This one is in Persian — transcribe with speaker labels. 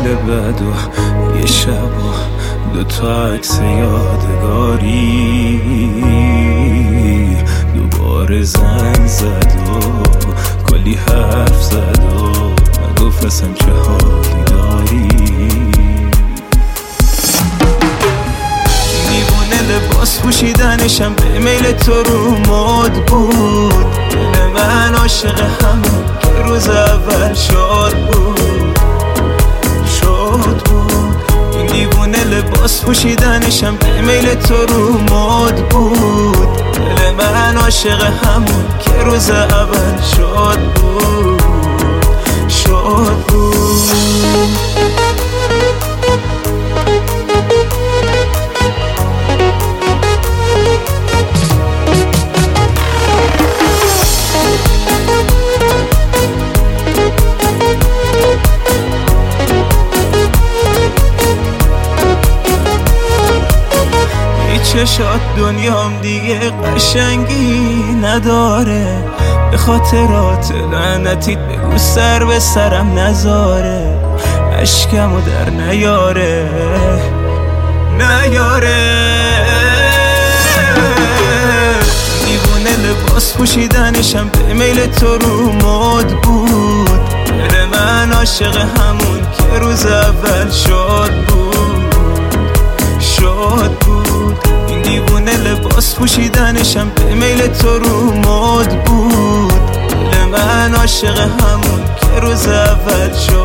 Speaker 1: بد و یه شب و 2 تا عکس یادگاری، دوباره زنگ زد و کلی حرف زد و نگفت اصلا چه حالی داری. دیوونه لباس پوشیدنشم به میل تو رو مد بود، دل من عاشق همون که روز اول شاد بود. این دیوونه لباس پوشیدنشم به میل تو رو مد بود، دل من عاشق همون که روز اول شاد بود. چشات دنیام دیگه قشنگی نداره، به خاطرات لعنتیت بگو سر به سرم نذاره، اشکمو در نیاره. دیوونه لباس پوشیدنشم به میل تو رو مد بود، دل من عاشق همون که روز اول شاد بود. این دیوونه لباس پوشیدنشم به میل تو رو مد بود، دل من عاشق همون که روز اول شاد.